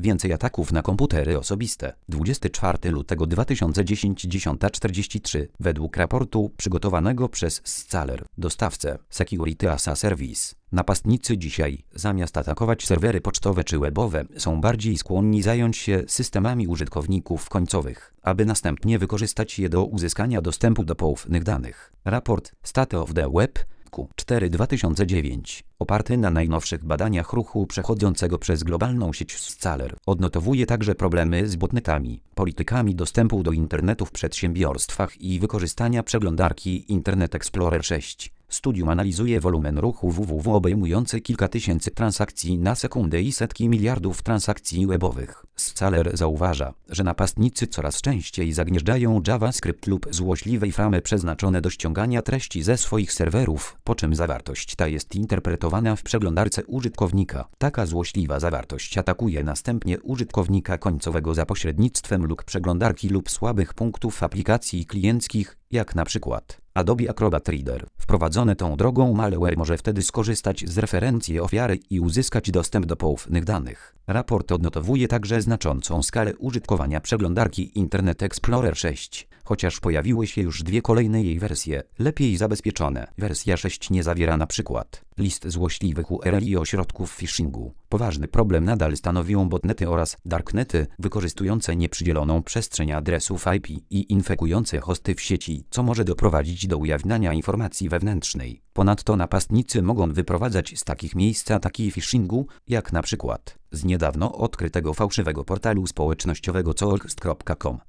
Więcej ataków na komputery osobiste. 24 lutego 2010 10:43. Według raportu przygotowanego przez Scaler, dostawcę Security as a Service, napastnicy dzisiaj, zamiast atakować serwery pocztowe czy webowe, są bardziej skłonni zająć się systemami użytkowników końcowych, aby następnie wykorzystać je do uzyskania dostępu do poufnych danych. Raport State of the Web Q4 2009, oparty na najnowszych badaniach ruchu przechodzącego przez globalną sieć Scaler, odnotowuje także problemy z botnetami, politykami dostępu do internetu w przedsiębiorstwach i wykorzystania przeglądarki Internet Explorer 6. Studium analizuje wolumen ruchu www obejmujący kilka tysięcy transakcji na sekundę i setki miliardów transakcji webowych. Scaler zauważa, że napastnicy coraz częściej zagnieżdżają JavaScript lub złośliwe framy przeznaczone do ściągania treści ze swoich serwerów, po czym zawartość ta jest interpretowana w przeglądarce użytkownika. Taka złośliwa zawartość atakuje następnie użytkownika końcowego za pośrednictwem lub przeglądarki lub słabych punktów aplikacji klienckich, jak na przykład Adobe Acrobat Reader. Wprowadzone tą drogą malware może wtedy skorzystać z referencji ofiary i uzyskać dostęp do poufnych danych. Raport odnotowuje także znaczącą skalę użytkowania przeglądarki Internet Explorer 6, chociaż pojawiły się już dwie kolejne jej wersje, lepiej zabezpieczone. Wersja 6 nie zawiera na przykład list złośliwych URL i ośrodków phishingu. Poważny problem nadal stanowią botnety oraz darknety, wykorzystujące nieprzydzieloną przestrzeń adresów IP i infekujące hosty w sieci, co może doprowadzić do ujawniania informacji wewnętrznej. Ponadto napastnicy mogą wyprowadzać z takich miejsc ataki phishingu, jak na przykład z niedawno odkrytego fałszywego portalu społecznościowego coolx.com.